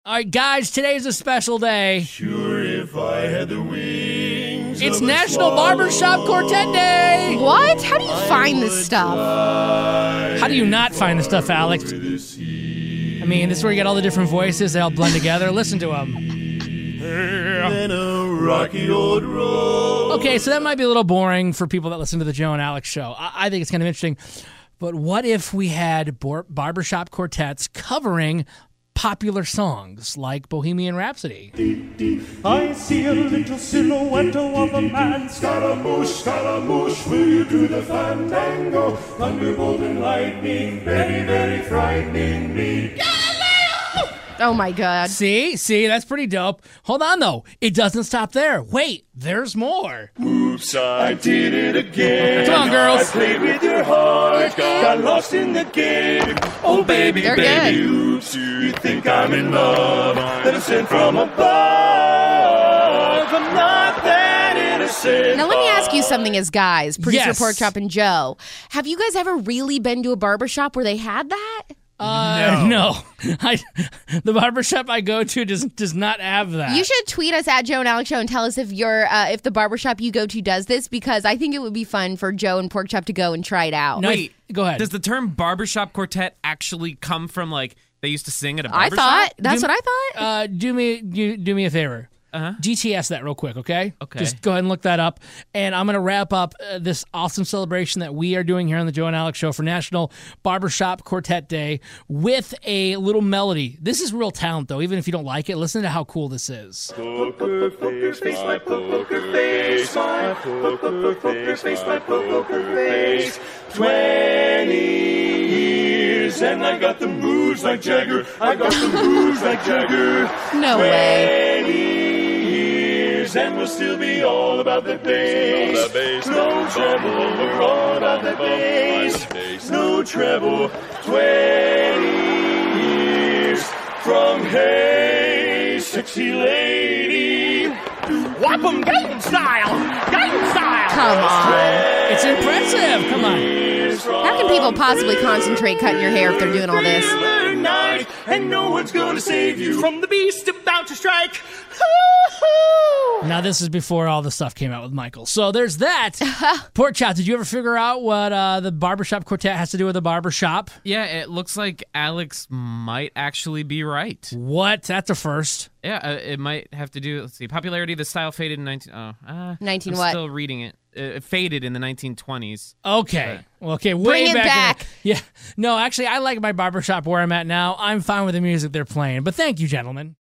All right, guys, today's a special day. Sure, if I had the wings. It's National Barbershop Quartet Day. What? How do you find this stuff? How do you not find this stuff, Alex? I mean, this is where you get all the different voices. They all blend together. Listen to them. And a rocky old road. Okay, so that might be a little boring for people that listen to the Joe and Alex show. I think it's kind of interesting. But what if we had barbershop quartets covering popular songs like Bohemian Rhapsody? I see a little silhouette of a man. Scaramouche, will you do the fandango? Thunderbolt and lightning, very, very frightening me. Oh my God. See, that's pretty dope. Hold on, though. It doesn't stop there. Wait, there's more. Oops, I did it again. Come on, girls. I played with your heart, got lost in the game. Oh, baby, They're baby, good. oops, you think I'm in love. That I'm sent from above. I'm not that innocent. Now, let me ask you something as guys, producer Yes. Pork Chop and Joe. Have you guys ever really been to a barbershop where they had that? No. The barbershop I go to does not have that. You should tweet us at Joe and Alex Show and tell us if if the barbershop you go to does this, because I think it would be fun for Joe and Pork Chop to go and try it out. No, Wait, go ahead. Does the term barbershop quartet actually come from, like, they used to sing at a I barbershop? thought. That's what I thought. Do me a favor. Uh-huh. GTS that real quick, okay? Okay. Just go ahead and look that up. And I'm going to wrap up this awesome celebration that we are doing here on the Joe and Alex Show for National Barbershop Quartet Day with a little melody. This is real talent, though. Even if you don't like it, listen to how cool this is. Poker face, my poker face, my poker face, my poker face. 20 years and I got the moves like Jagger. I got the moves like Jagger. No way. 20 years and we'll still be all about the bass. No treble, we're all about the bass. No treble. 20 years from Hey Sexy Lady. Whop 'em Gangnam style! Gangnam style! Come on. It's impressive. Come on. How can people possibly concentrate cutting your hair if they're doing all this? Night, and no one's gonna save you From the beast about to strike! Now, this is before all the stuff came out with Michael. So there's that. Pork Chop, did you ever figure out what the barbershop quartet has to do with the barbershop? Yeah, it looks like Alex might actually be right. What? That's a first. Yeah, it might have to do, let's see, popularity, the style faded in 19... 19 I'm what? still reading it. It faded in the 1920s. Okay. Okay, way Bring it back. Yeah. No, actually, I like my barbershop where I'm at now. I'm fine with the music they're playing. But thank you, gentlemen.